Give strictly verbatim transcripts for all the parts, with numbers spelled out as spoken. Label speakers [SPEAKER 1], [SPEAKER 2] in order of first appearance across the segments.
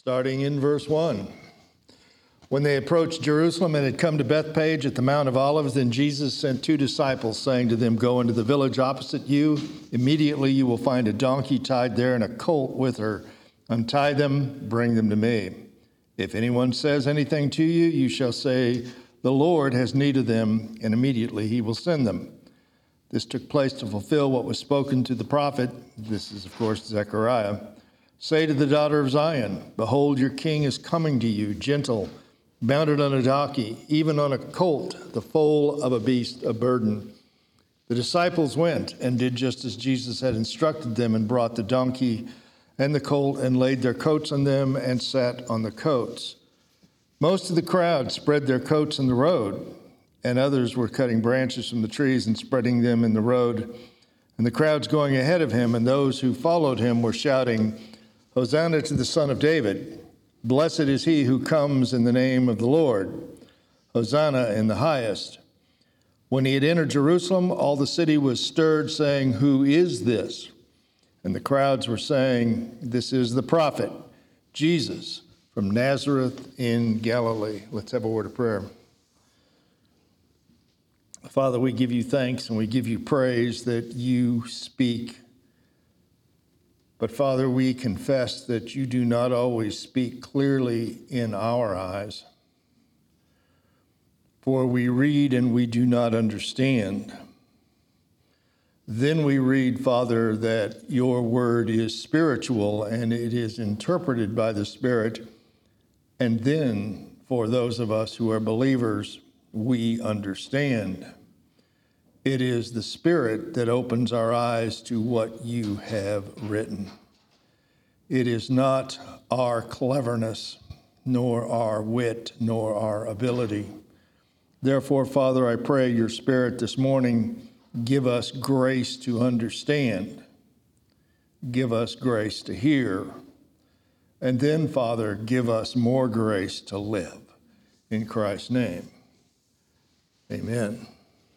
[SPEAKER 1] starting in verse one. When they approached Jerusalem and had come to Bethphage at the Mount of Olives, then Jesus sent two disciples, saying to them, "Go into the village opposite you. Immediately you will find a donkey tied there and a colt with her. Untie them, bring them to me. If anyone says anything to you, you shall say, 'The Lord has need of them,' and immediately he will send them." This took place to fulfill what was spoken to the prophet. This is, of course, Zechariah. "Say to the daughter of Zion, behold, your king is coming to you, gentle, mounted on a donkey, even on a colt, the foal of a beast of burden." The disciples went and did just as Jesus had instructed them, and brought the donkey and the colt and laid their coats on them and sat on the coats. Most of the crowd spread their coats in the road, and others were cutting branches from the trees and spreading them in the road. And the crowds going ahead of him and those who followed him were shouting, "Hosanna to the Son of David. Blessed is he who comes in the name of the Lord. Hosanna in the highest." When he had entered Jerusalem, all the city was stirred, saying, "Who is this?" And the crowds were saying, "This is the prophet, Jesus from Nazareth in Galilee." Let's have a word of prayer. Father, we give you thanks and we give you praise that you speak. But Father, we confess that you do not always speak clearly in our eyes. For we read and we do not understand. Then we read, Father, that your word is spiritual and it is interpreted by the Spirit. And then, for those of us who are believers, we understand. It is the Spirit that opens our eyes to what you have written. It is not our cleverness, nor our wit, nor our ability. Therefore, Father, I pray your Spirit this morning, give us grace to understand. Give us grace to hear. And then, Father, give us more grace to live. In Christ's name, amen.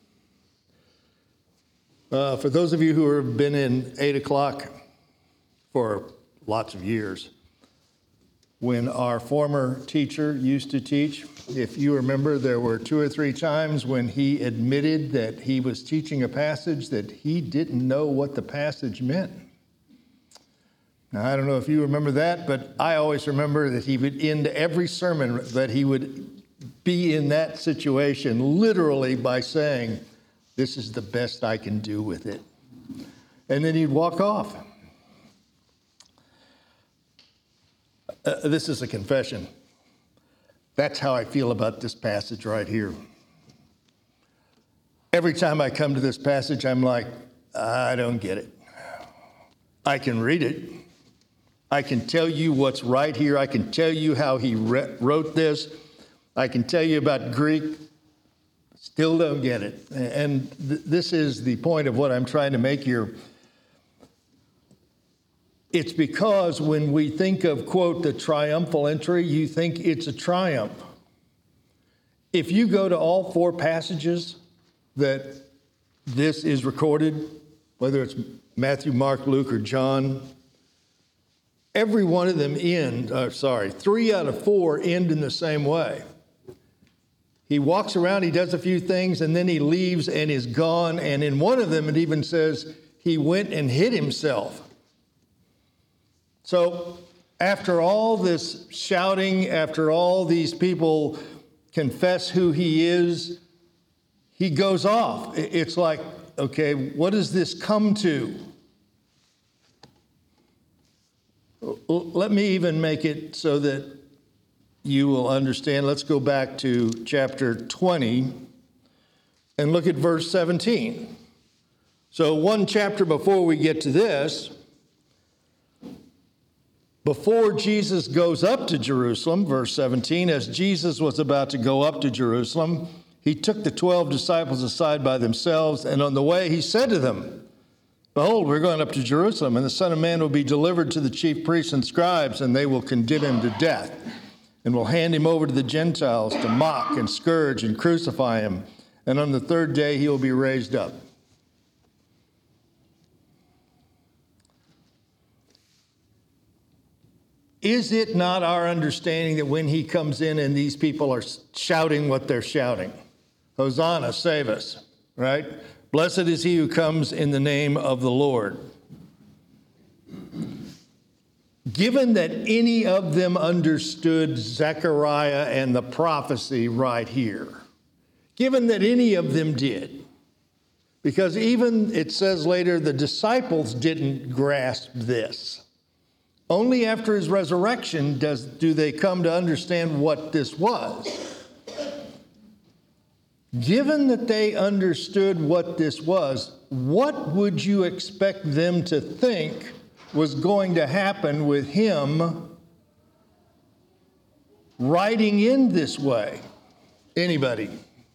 [SPEAKER 1] Uh, for those of you who have been in eight o'clock for lots of years, when our former teacher used to teach, if you remember, there were two or three times when he admitted that he was teaching a passage that he didn't know what the passage meant. Now, I don't know if you remember that, but I always remember that he would end every sermon that he would be in that situation literally by saying, "This is the best I can do with it." And then he'd walk off. Uh, this is a confession. That's how I feel about this passage right here. Every time I come to this passage, I'm like, I don't get it. I can read it. I can tell you what's right here. I can tell you how he re- wrote this. I can tell you about Greek. Still don't get it. And th- this is the point of what I'm trying to make here. It's because when we think of, quote, the triumphal entry, you think it's a triumph. If you go to all four passages that this is recorded, whether it's Matthew, Mark, Luke, or John, every one of them end, uh, sorry, three out of four end in the same way. He walks around, he does a few things, and then he leaves and is gone. And in one of them, it even says he went and hid himself. So after all this shouting, after all these people confess who he is, he goes off. It's like, okay, what does this come to? Let me even make it so that you will understand. Let's go back to chapter twenty and look at verse seventeen. So one chapter before we get to this, before Jesus goes up to Jerusalem, verse seventeen, as Jesus was about to go up to Jerusalem, he took the twelve disciples aside by themselves, and on the way he said to them, "Behold, we're going up to Jerusalem, and the Son of Man will be delivered to the chief priests and scribes, and they will condemn him to death, and will hand him over to the Gentiles to mock and scourge and crucify him. And on the third day he will be raised up." Is it not our understanding that when he comes in and these people are shouting what they're shouting? Hosanna, save us, right? Blessed is he who comes in the name of the Lord. Given that any of them understood Zechariah and the prophecy right here, given that any of them did, because even it says later the disciples didn't grasp this. Only after his resurrection does, do they come to understand what this was. Given that they understood what this was, what would you expect them to think was going to happen with him writing in this way? Anybody?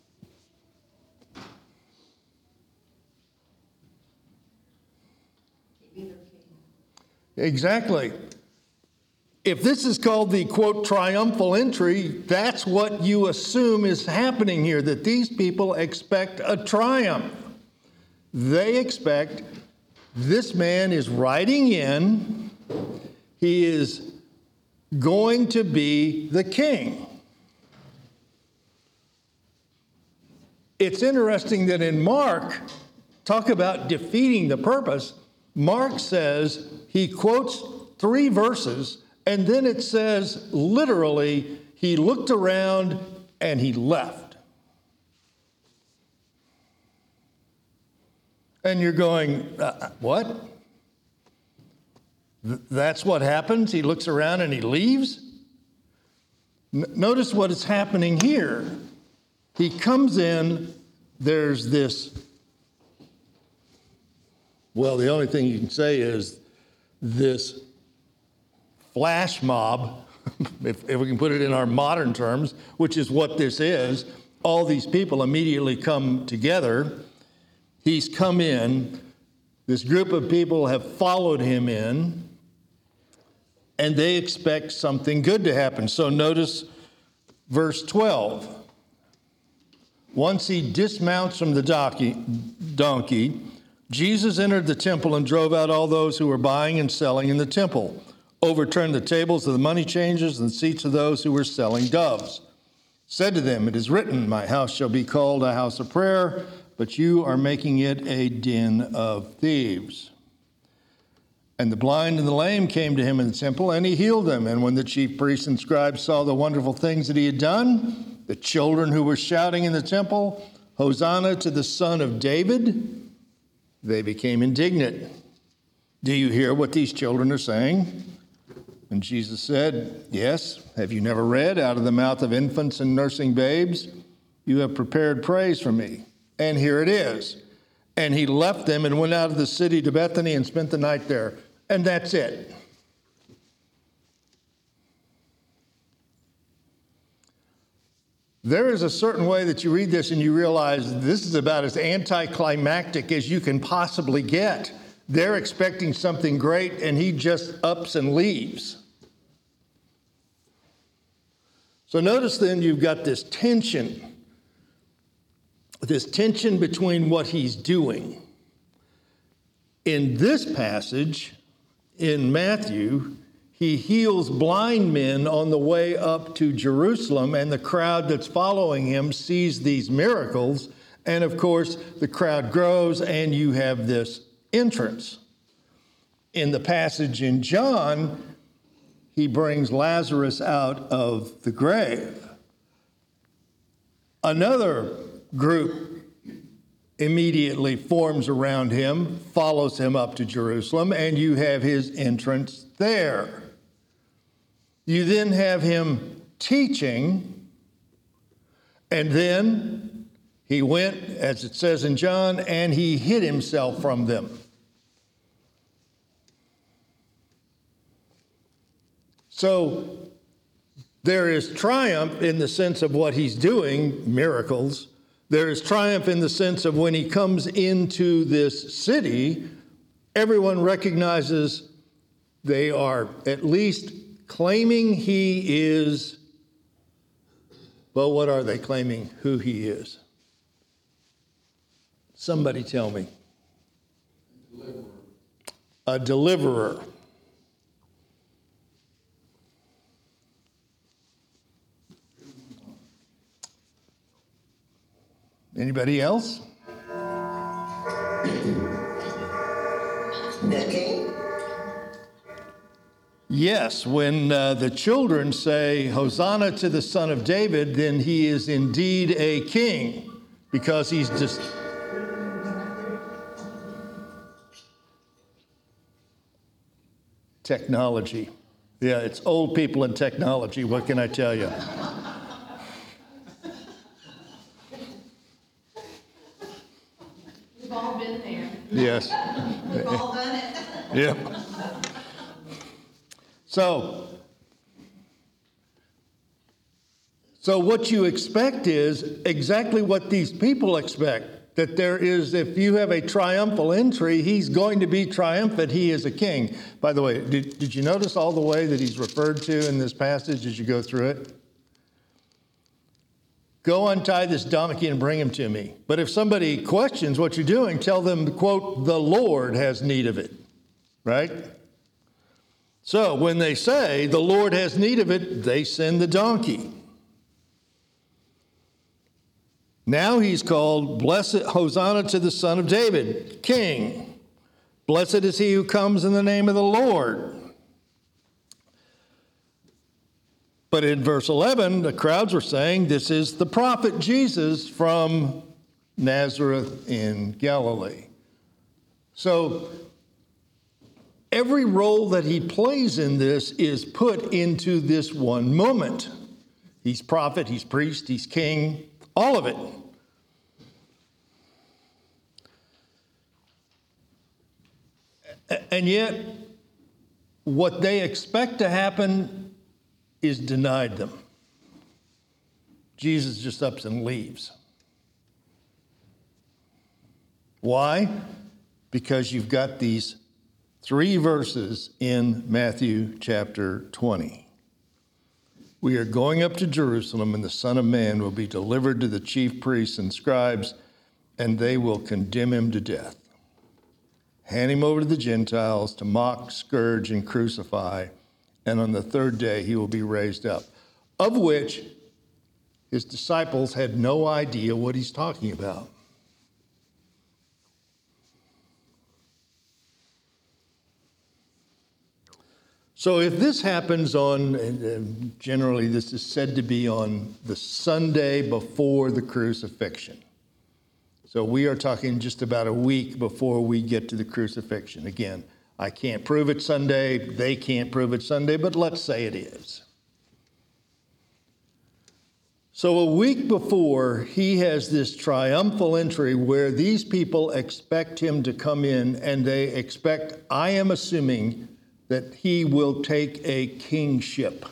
[SPEAKER 1] Exactly. If this is called the, quote, triumphal entry, that's what you assume is happening here, that these people expect a triumph. They expect this man is riding in, he is going to be the king. It's interesting that in Mark, talk about defeating the purpose, Mark says, he quotes three verses, and then it says, literally, he looked around and he left. And you're going, uh, what? Th- that's what happens? He looks around and he leaves? N- notice what is happening here. He comes in, there's this, well, the only thing you can say is this flash mob, if, if we can put it in our modern terms, which is what this is. All these people immediately come together. He's come in. This group of people have followed him in, and they expect something good to happen. So notice verse twelve. Once he dismounts from the donkey, donkey Jesus entered the temple and drove out all those who were buying and selling in the temple, overturned the tables of the money changers and the seats of those who were selling doves. Said to them, it is written, my house shall be called a house of prayer, but you are making it a den of thieves. And the blind and the lame came to him in the temple, and he healed them. And when the chief priests and scribes saw the wonderful things that he had done, the children who were shouting in the temple, Hosanna to the Son of David, they became indignant. Do you hear what these children are saying? And Jesus said, yes. Have you never read, out of the mouth of infants and nursing babes, you have prepared praise for me? And here it is. And he left them and went out of the city to Bethany and spent the night there. And that's it. There is a certain way that you read this and you realize this is about as anticlimactic as you can possibly get. They're expecting something great and he just ups and leaves. So notice then you've got this tension, this tension between what he's doing. In this passage, in Matthew, he heals blind men on the way up to Jerusalem, and the crowd that's following him sees these miracles. And of course, the crowd grows, and you have this entrance. In the passage in John, he brings Lazarus out of the grave. Another group immediately forms around him, follows him up to Jerusalem, and you have his entrance there. You then have him teaching, and then he went, as it says in John, and he hid himself from them. So there is triumph in the sense of what he's doing, miracles. There is triumph in the sense of when he comes into this city, everyone recognizes they are at least claiming he is, well, what are they claiming who he is? Somebody tell me. A deliverer. A deliverer. Anybody else?
[SPEAKER 2] The king?
[SPEAKER 1] Yes, when uh, the children say, Hosanna to the Son of David, then he is indeed a king, because he's just... Technology. Yeah, it's old people and technology. What can I tell you?
[SPEAKER 3] We've all been there.
[SPEAKER 1] Yes.
[SPEAKER 2] We've all done it.
[SPEAKER 1] Yep. So, so what you expect is exactly what these people expect. That there is, if you have a triumphal entry, he's going to be triumphant. He is a king. By the way, did, did you notice all the way that he's referred to in this passage as you go through it? Go untie this donkey and bring him to me. But if somebody questions what you're doing, tell them, quote, the Lord has need of it, right? So when they say the Lord has need of it, they send the donkey. Now he's called blessed, Hosanna to the Son of David, King. Blessed is he who comes in the name of the Lord. But in verse eleven, the crowds were saying, this is the prophet Jesus from Nazareth in Galilee. So every role that he plays in this is put into this one moment. He's prophet, he's priest, he's king. All of it. And yet, what they expect to happen is denied them. Jesus just ups and leaves. Why? Because you've got these three verses in Matthew chapter twenty. We are going up to Jerusalem, and the Son of Man will be delivered to the chief priests and scribes, and they will condemn him to death. Hand him over to the Gentiles to mock, scourge, and crucify, and on the third day he will be raised up. Of which his disciples had no idea what he's talking about. So if this happens on, and generally this is said to be on the Sunday before the crucifixion. So we are talking just about a week before we get to the crucifixion. Again, I can't prove it's Sunday, they can't prove it's Sunday, but let's say it is. So a week before, he has this triumphal entry where these people expect him to come in, and they expect, I am assuming, that he will take a kingship.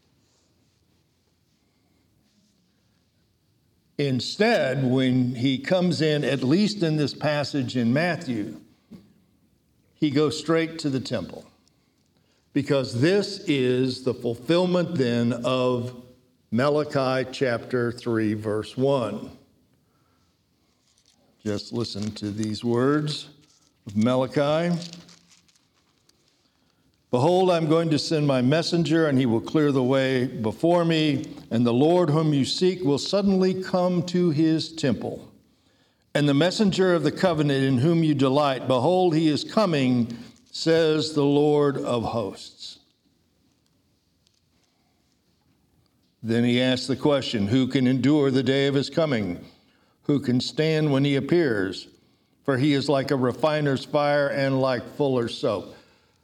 [SPEAKER 1] Instead, when he comes in, at least in this passage in Matthew, he goes straight to the temple. Because this is the fulfillment then of Malachi chapter three, verse one. Just listen to these words of Malachi. Behold, I'm going to send my messenger, and he will clear the way before me, and the Lord whom you seek will suddenly come to his temple. And the messenger of the covenant in whom you delight, behold, he is coming, says the Lord of hosts. Then he asks the question, who can endure the day of his coming? Who can stand when he appears? For he is like a refiner's fire and like fuller's soap.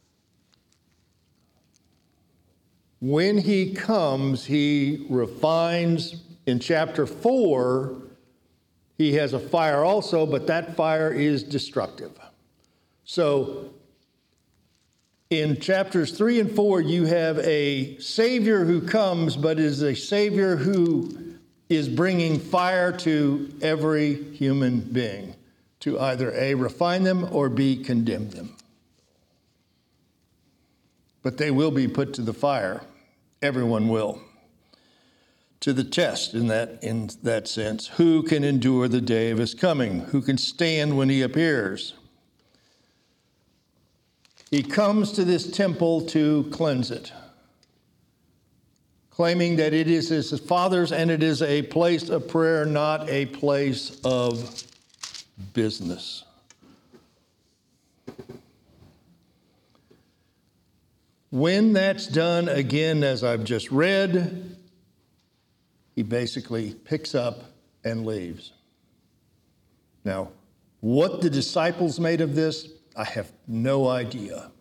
[SPEAKER 1] When he comes, he refines. In chapter four, he has a fire also, but that fire is destructive. So in chapters three and four, you have a Savior who comes, but is a Savior who is bringing fire to every human being to either A, refine them, or B, condemn them. But they will be put to the fire. Everyone will. To the test in that, in that sense. Who can endure the day of his coming? Who can stand when he appears? He comes to this temple to cleanse it. claiming that it is his Father's and it is a place of prayer, not a place of business. When that's done, again, as I've just read, he basically picks up and leaves. Now, what the disciples made of this, I have no idea.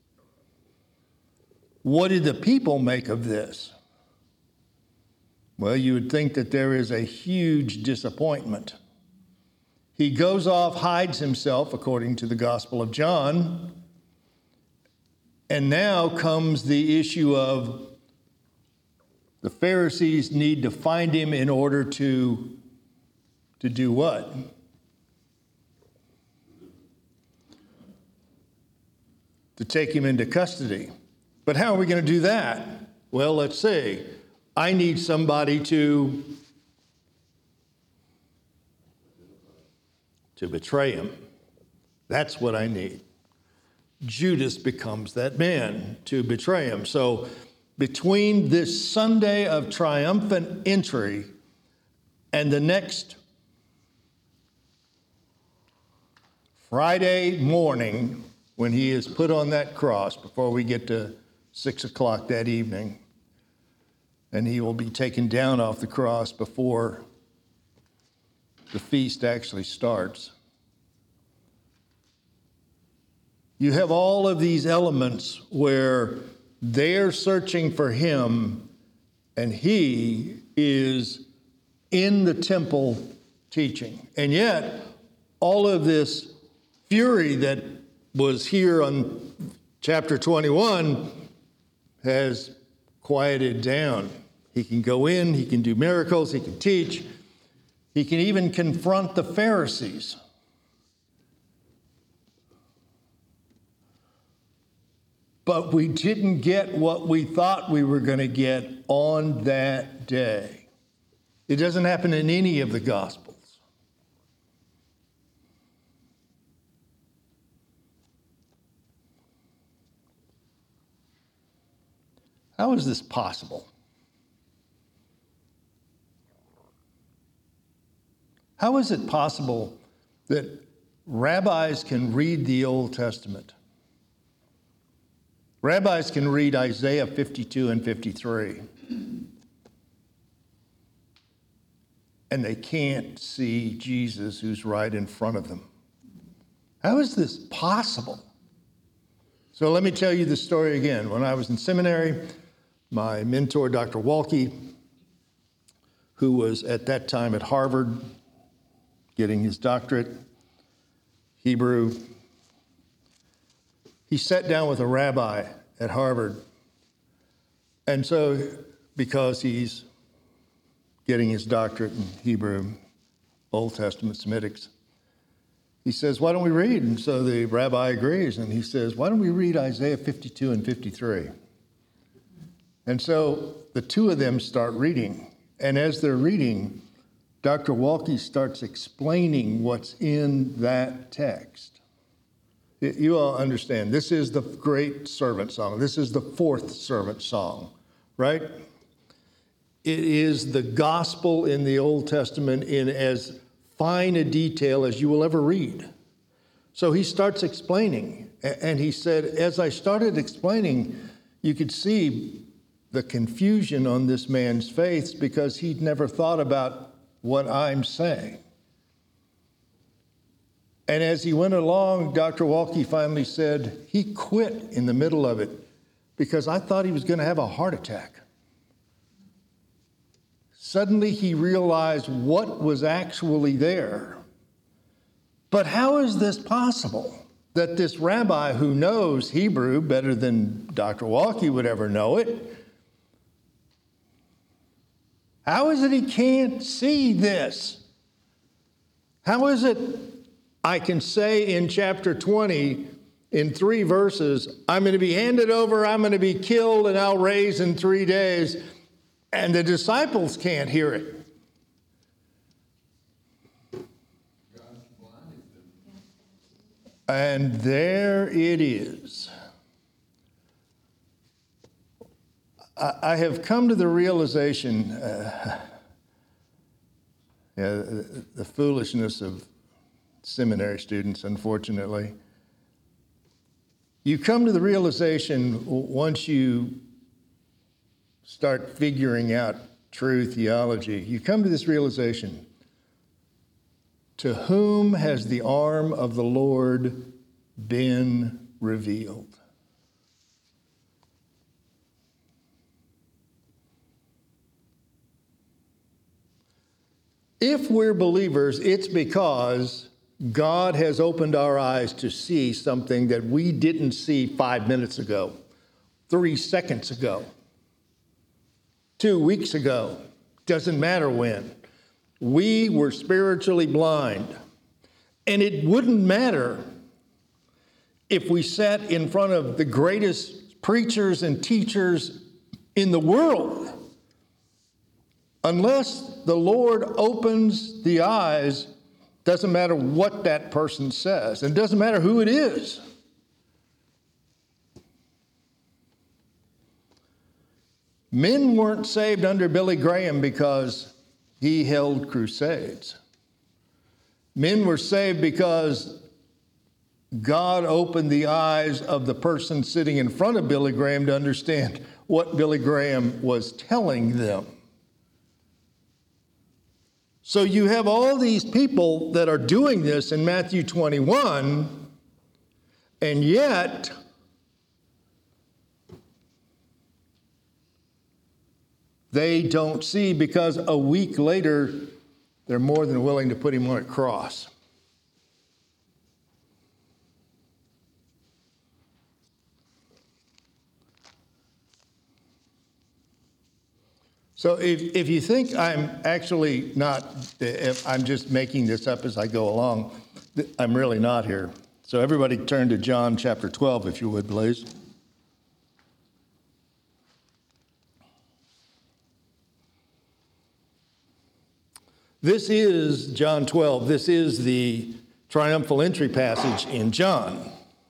[SPEAKER 1] What did the people make of this? Well, you would think that there is a huge disappointment. He goes off, hides himself, according to the Gospel of John, and now comes the issue of the Pharisees need to find him in order to, to do what? To take him into custody. But how are we going to do that? Well, let's see. I need somebody to, to betray him. That's what I need. Judas becomes that man to betray him. So between this Sunday of triumphant entry and the next Friday morning, when he is put on that cross, before we get to six o'clock that evening, and he will be taken down off the cross before the feast actually starts. You have all of these elements where they're searching for him, and he is in the temple teaching. And yet, all of this fury that was here on chapter twenty-one has quieted down. He can go in, he can do miracles, he can teach, he can even confront the Pharisees. But we didn't get what we thought we were going to get on that day. It doesn't happen in any of the Gospels. How is this possible? How is it possible that rabbis can read the Old Testament? Rabbis can read Isaiah fifty-two and fifty-three, and they can't see Jesus who's right in front of them. How is this possible? So let me tell you the story again. When I was in seminary, my mentor, Doctor Walke, who was at that time at Harvard getting his doctorate, Hebrew, he sat down with a rabbi at Harvard. And so, because he's getting his doctorate in Hebrew, Old Testament, Semitics, he says, why don't we read? And so the rabbi agrees, and he says, why don't we read Isaiah fifty-two and fifty-three? And so the two of them start reading. And as they're reading, Doctor Walke starts explaining what's in that text. You all understand, this is the great servant song. This is the fourth servant song, right? It is the gospel in the Old Testament in as fine a detail as you will ever read. So he starts explaining, and he said, as I started explaining, you could see the confusion on this man's face because he'd never thought about what I'm saying. And as he went along, Doctor Walke finally said, he quit in the middle of it because I thought he was going to have a heart attack. Suddenly he realized what was actually there. But how is this possible that this rabbi who knows Hebrew better than Doctor Walke would ever know it, how is it he can't see this? How is it I can say in chapter twenty, in three verses, I'm going to be handed over, I'm going to be killed, and I'll raise in three days, and the disciples can't hear it? And there it is. I, I have come to the realization, uh, yeah, the, the foolishness of seminary students, unfortunately. You come to the realization once you start figuring out true theology, you come to this realization: to whom has the arm of the Lord been revealed? If we're believers, it's because God has opened our eyes to see something that we didn't see five minutes ago, three seconds ago, two weeks ago. Doesn't matter when. We were spiritually blind. And it wouldn't matter if we sat in front of the greatest preachers and teachers in the world. Unless the Lord opens the eyes, doesn't matter what that person says, and doesn't matter who it is. Men weren't saved under Billy Graham because he held crusades. Men were saved because God opened the eyes of the person sitting in front of Billy Graham to understand what Billy Graham was telling them. So you have all these people that are doing this in Matthew twenty-one, and yet they don't see, because a week later, they're more than willing to put him on a cross. So if, if you think I'm actually not, if I'm just making this up as I go along, I'm really not here. So everybody turn to John chapter twelve, if you would, please. This is John twelve. This is the triumphal entry passage in John.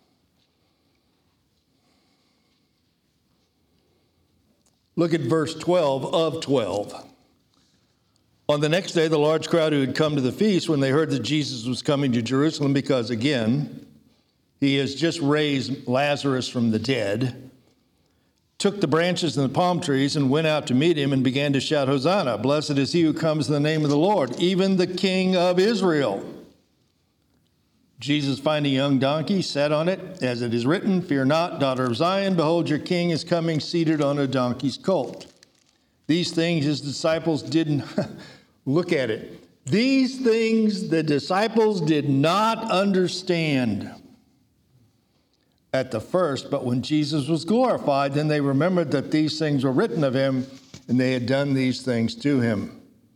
[SPEAKER 1] Look at verse twelve of twelve. On the next day, the large crowd who had come to the feast, when they heard that Jesus was coming to Jerusalem, because again, he has just raised Lazarus from the dead, took the branches and the palm trees and went out to meet him and began to shout, Hosanna! Blessed is he who comes in the name of the Lord, even the King of Israel. Jesus, finding a young donkey, sat on it, as it is written, Fear not, daughter of Zion, behold, your king is coming seated on a donkey's colt. These things his disciples didn't look at it. These things the disciples did not understand at the first, but when Jesus was glorified, then they remembered that these things were written of him, and they had done these things to him.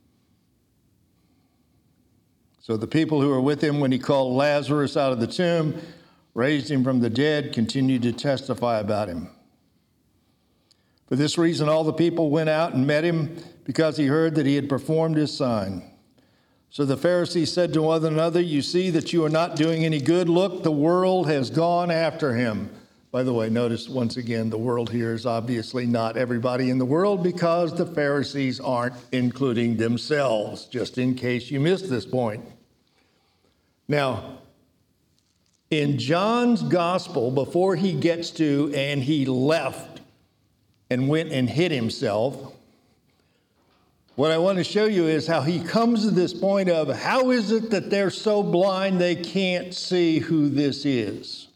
[SPEAKER 1] So the people who were with him when he called Lazarus out of the tomb, raised him from the dead, continued to testify about him. For this reason, all the people went out and met him, because he heard that he had performed his sign. So the Pharisees said to one another, You see that you are not doing any good. Look, the world has gone after him. By the way, notice once again, the world here is obviously not everybody in the world, because the Pharisees aren't including themselves, just in case you missed this point. Now, in John's gospel, before he gets to, and he left and went and hid himself, what I want to show you is how he comes to this point of, how is it that they're so blind they can't see who this is?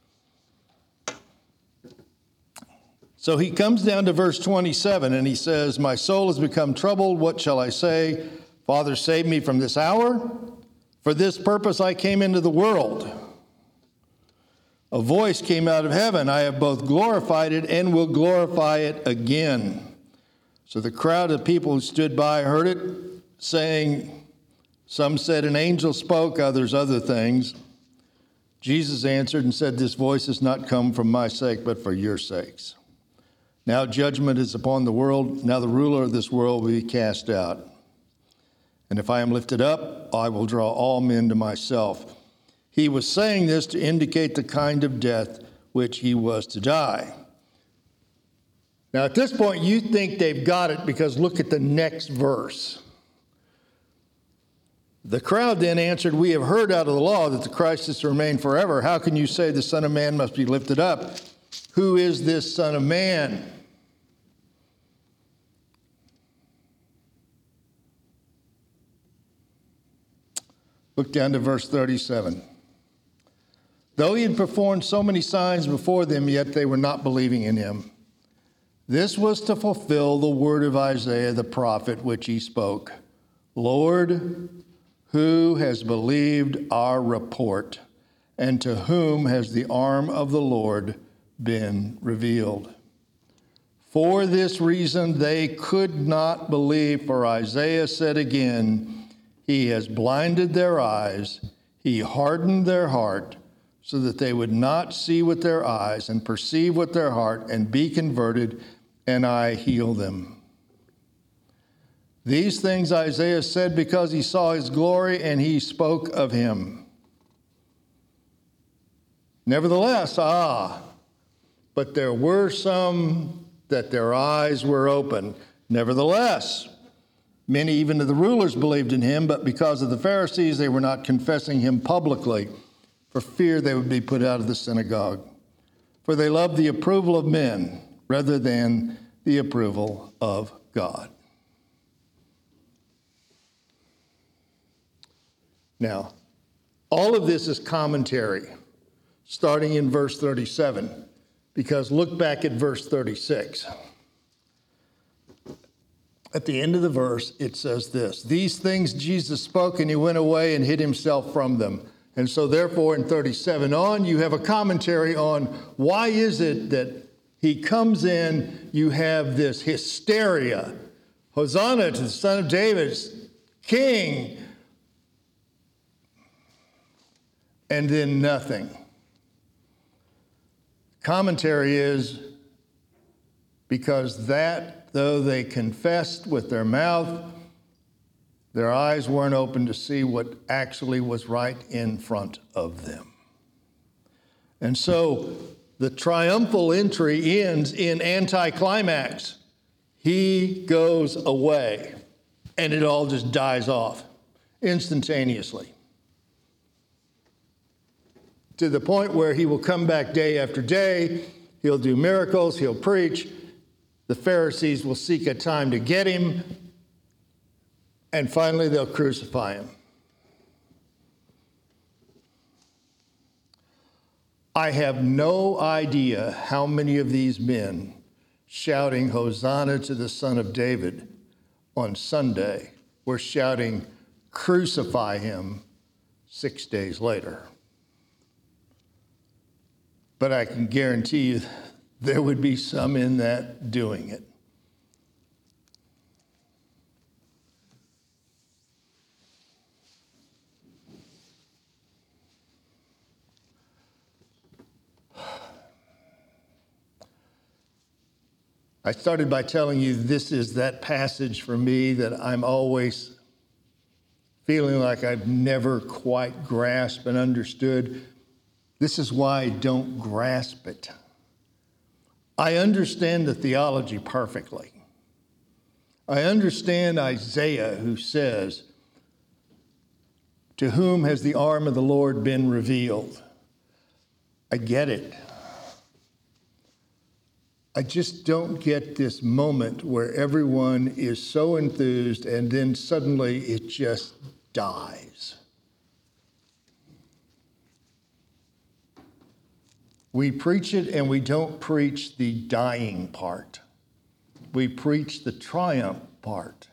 [SPEAKER 1] So he comes down to verse twenty-seven, and he says, My soul has become troubled. What shall I say? Father, save me from this hour. For this purpose I came into the world. A voice came out of heaven. I have both glorified it and will glorify it again. So the crowd of people who stood by heard it, saying, some said an angel spoke, others other things. Jesus answered and said, This voice has not come from my sake, but for your sakes. Now judgment is upon the world. Now the ruler of this world will be cast out. And if I am lifted up, I will draw all men to myself. He was saying this to indicate the kind of death which he was to die. Now, at this point, you think they've got it because look at the next verse. The crowd then answered, "We have heard out of the law that the Christ is to remain forever. How can you say the Son of Man must be lifted up? Who is this Son of Man?" Look down to verse thirty-seven. Though he had performed so many signs before them, yet they were not believing in him. This was to fulfill the word of Isaiah the prophet, which he spoke. Lord, who has believed our report, and to whom has the arm of the Lord been revealed? For this reason they could not believe, for Isaiah said again, He has blinded their eyes, he hardened their heart, so that they would not see with their eyes and perceive with their heart and be converted, and I heal them. These things Isaiah said because he saw his glory and he spoke of him. Nevertheless, ah, but there were some that their eyes were open. Nevertheless, many even of the rulers believed in him, but because of the Pharisees, they were not confessing him publicly, for fear they would be put out of the synagogue. For they loved the approval of men rather than the approval of God. Now, all of this is commentary, starting in verse thirty-seven, because look back at verse thirty-six. At the end of the verse, it says this, "These things Jesus spoke, and he went away and hid himself from them." And so therefore, in thirty-seven on, you have a commentary on why is it that he comes in, you have this hysteria. Hosanna to the Son of David, King. And then nothing. Commentary is because that, though they confessed with their mouth, their eyes weren't open to see what actually was right in front of them. And so the triumphal entry ends in anticlimax. He goes away, and it all just dies off instantaneously, to the point where he will come back day after day. He'll do miracles. He'll preach. The Pharisees will seek a time to get him. And finally, they'll crucify him. I have no idea how many of these men shouting Hosanna to the Son of David on Sunday were shouting crucify him six days later. But I can guarantee you there would be some in that doing it. I started by telling you this is that passage for me that I'm always feeling like I've never quite grasped and understood. This is why I don't grasp it. I understand the theology perfectly. I understand Isaiah, who says, "To whom has the arm of the Lord been revealed?" I get it. I just don't get this moment where everyone is so enthused and then suddenly it just dies. We preach it and we don't preach the dying part. We preach the triumph part.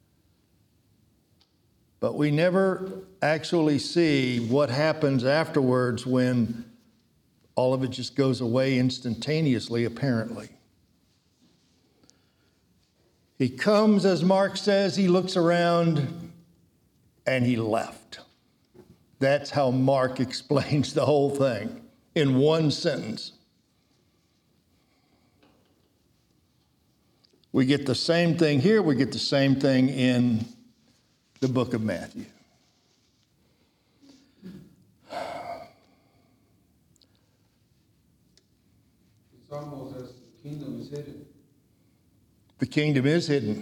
[SPEAKER 1] But we never actually see what happens afterwards when all of it just goes away instantaneously, apparently. He comes, as Mark says, he looks around, and he left. That's how Mark explains the whole thing in one sentence. We get the same thing here. We get the same thing in the book of Matthew.
[SPEAKER 3] It's almost as the kingdom is hidden.
[SPEAKER 1] The kingdom is hidden.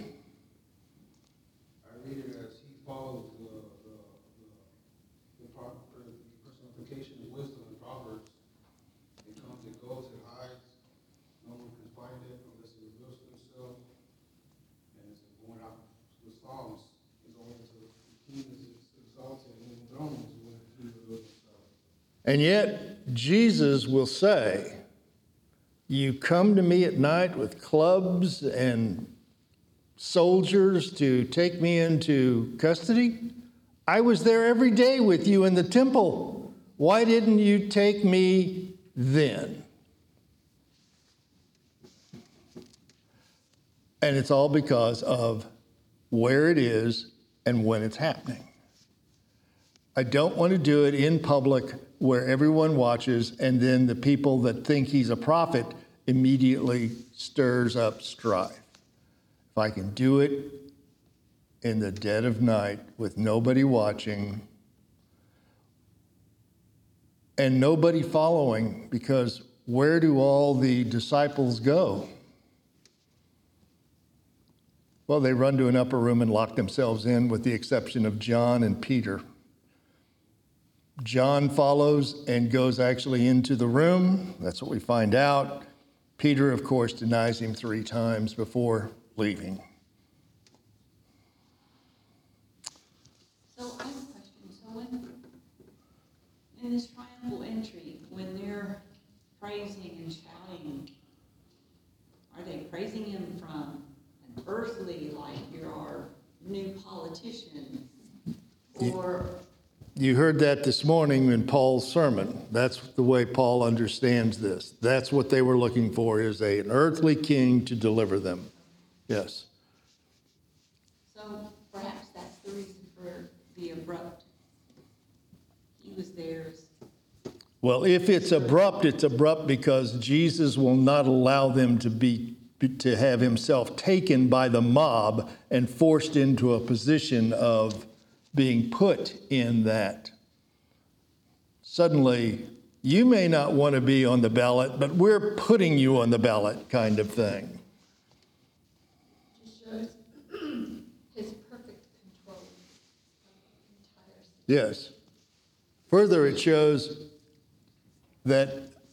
[SPEAKER 3] I read it as he follows the, the, the, the, pro- the personification of wisdom in Proverbs. It comes, it goes, it hides. No one can find it unless it reveals to himself. And it's going out to the Psalms. It's going to the king is exalted and enthroned when he reveals himself.
[SPEAKER 1] And yet, Jesus will say, you come to me at night with clubs and soldiers to take me into custody? I was there every day with you in the temple. Why didn't you take me then? And it's all because of where it is and when it's happening. I don't want to do it in public where everyone watches, and then the people that think he's a prophet immediately stirs up strife. If I can do it in the dead of night with nobody watching and nobody following, because where do all the disciples go? Well, they run to an upper room and lock themselves in, with the exception of John and Peter. John follows and goes actually into the room. That's what we find out. Peter, of course, denies him three times before leaving.
[SPEAKER 2] So I have a question. So when, in this triumphal entry, when they're praising and shouting, are they praising him from an earthly, like you're our new politician, or...
[SPEAKER 1] You heard that this morning in Paul's sermon. That's the way Paul understands this. That's what they were looking for, is a, an earthly king to deliver them. Yes.
[SPEAKER 2] So perhaps that's the reason for the abrupt. He was theirs.
[SPEAKER 1] Well, if it's abrupt, it's abrupt because Jesus will not allow them to be to have himself taken by the mob and forced into a position of being put in that. Suddenly, you may not want to be on the ballot, but we're putting you on the ballot kind of thing.
[SPEAKER 4] Just shows his perfect control of the entire situation.
[SPEAKER 1] Yes. Further, it shows that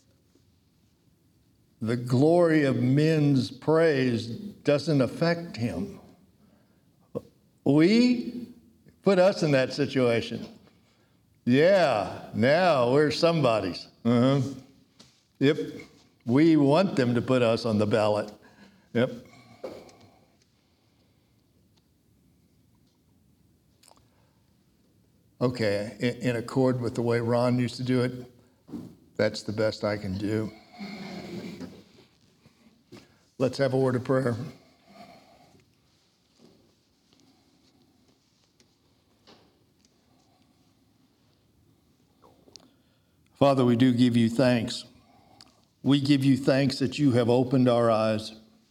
[SPEAKER 1] the glory of men's praise doesn't affect him. We put us in that situation. Yeah, now we're somebody's. Uh-huh. Yep. We want them to put us on the ballot. Yep. Okay, in, in accord with the way Ron used to do it, that's the best I can do. Let's have a word of prayer. Father, we do give you thanks. We give you thanks that you have opened our eyes.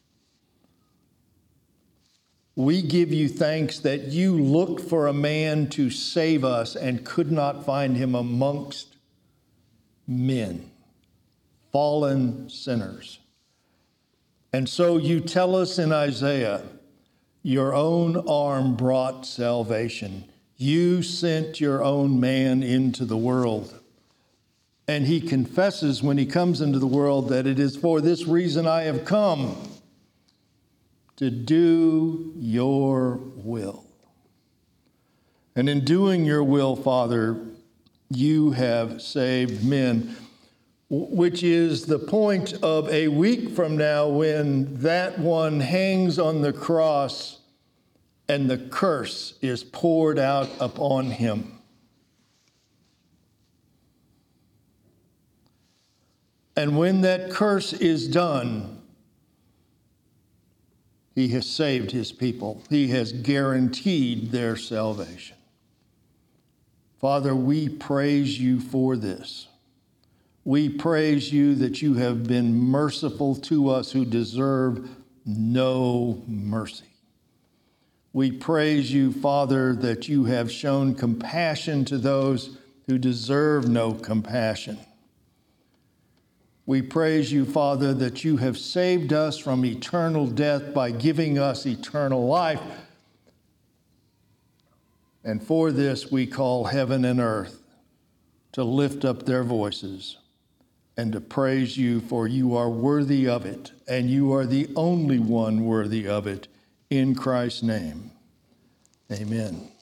[SPEAKER 1] We give you thanks that you looked for a man to save us and could not find him amongst men, fallen sinners. And so you tell us in Isaiah, your own arm brought salvation. You sent your own man into the world. And he confesses when he comes into the world that it is for this reason I have come, to do your will. And in doing your will, Father, you have saved men, which is the point of a week from now when that one hangs on the cross and the curse is poured out upon him. And when that curse is done, he has saved his people. He has guaranteed their salvation. Father, we praise you for this. We praise you that you have been merciful to us who deserve no mercy. We praise you, Father, that you have shown compassion to those who deserve no compassion. We praise you, Father, that you have saved us from eternal death by giving us eternal life. And for this we call heaven and earth to lift up their voices and to praise you, for you are worthy of it, and you are the only one worthy of it. In Christ's name, amen.